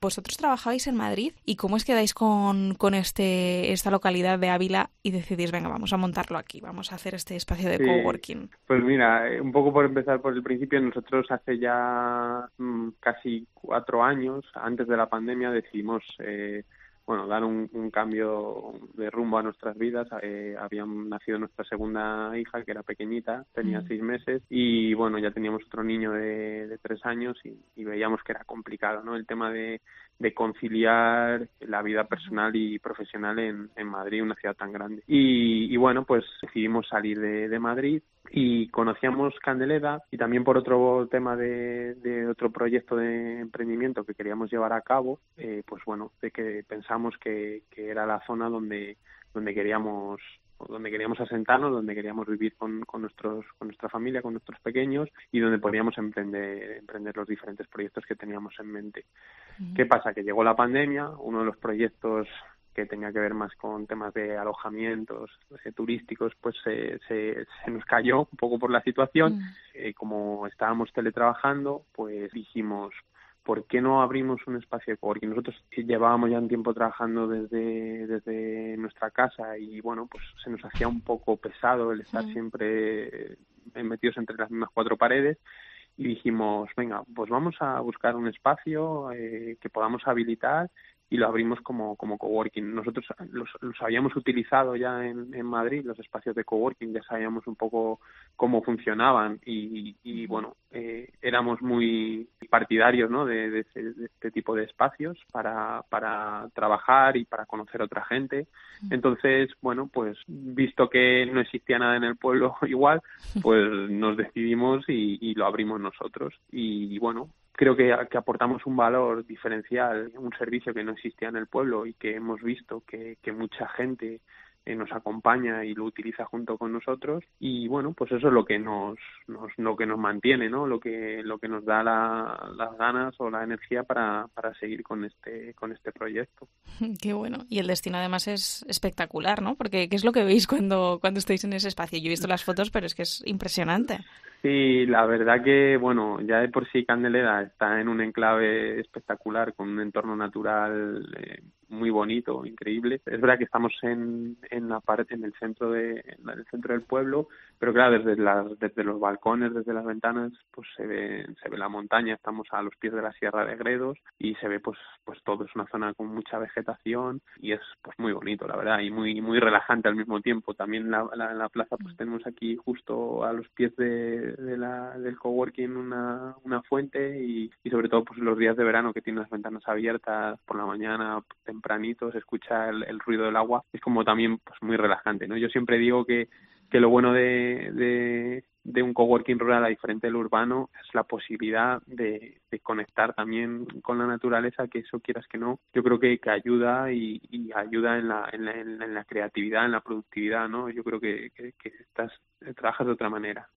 Vosotros trabajabais en Madrid y ¿cómo es que dais con esta localidad de Ávila y decidís, venga, vamos a montarlo aquí, vamos a hacer este espacio de Sí, coworking? pues mira, un poco por empezar por el principio, nosotros hace ya casi 4 años, antes de la pandemia, decidimos dar un cambio de rumbo a nuestras vidas. Había nacido nuestra segunda hija, que era pequeñita, tenía 6 meses, y bueno, ya teníamos otro niño de 3 años y veíamos que era complicado, ¿no? El tema de conciliar la vida personal y profesional en Madrid, una ciudad tan grande. Y bueno, pues decidimos salir de Madrid y conocíamos Candeleda, y también por otro tema de otro proyecto de emprendimiento que queríamos llevar a cabo, pues bueno, de que pensamos que era la zona donde queríamos asentarnos, donde queríamos vivir con nuestra familia, con nuestros pequeños, y donde podíamos emprender los diferentes proyectos que teníamos en mente. ¿Qué pasa? Que llegó la pandemia, uno de los proyectos que tenía que ver más con temas de alojamientos turísticos, pues se nos cayó un poco por la situación. Como estábamos teletrabajando, pues dijimos, ¿por qué no abrimos un espacio de coworking? Nosotros llevábamos ya un tiempo trabajando desde nuestra casa y bueno, pues se nos hacía un poco pesado el estar siempre metidos entre las mismas cuatro paredes. Y dijimos, venga, pues vamos a buscar un espacio que podamos habilitar, y lo abrimos como coworking. Nosotros los habíamos utilizado ya en Madrid, los espacios de coworking, ya sabíamos un poco cómo funcionaban y bueno, éramos muy partidarios, ¿no? de este tipo de espacios para trabajar y para conocer a otra gente. Entonces, bueno, pues visto que no existía nada en el pueblo igual, pues nos decidimos y lo abrimos nosotros. Y bueno, creo que aportamos un valor diferencial, un servicio que no existía en el pueblo y que hemos visto que mucha gente nos acompaña y lo utiliza junto con nosotros. Y bueno, pues eso es lo que lo que nos mantiene, ¿no? Lo que nos da las ganas o la energía para seguir con este proyecto. Qué bueno. Y el destino además es espectacular, ¿no? Porque ¿qué es lo que veis cuando estáis en ese espacio? Yo he visto las fotos, pero es que es impresionante. Sí, la verdad que, bueno, ya de por sí Candeleda está en un enclave espectacular, con un entorno natural muy bonito, increíble. Es verdad que estamos en el centro en el centro del pueblo, pero claro, desde los balcones, desde las ventanas, pues se ve la montaña. Estamos a los pies de la Sierra de Gredos y se ve pues todo. Es una zona con mucha vegetación y es pues muy bonito, la verdad, y muy relajante al mismo tiempo. También la plaza, pues tenemos aquí justo a los pies del coworking una fuente, y sobre todo pues los días de verano, que tiene las ventanas abiertas por la mañana tempranito, se escucha el ruido del agua. Es como también pues muy relajante, ¿no? Yo siempre digo que lo bueno de un coworking rural, a diferente del urbano, es la posibilidad de conectar también con la naturaleza, que eso, quieras que no, yo creo que ayuda y ayuda en la creatividad, en la productividad, ¿no? Yo creo que trabajas de otra manera.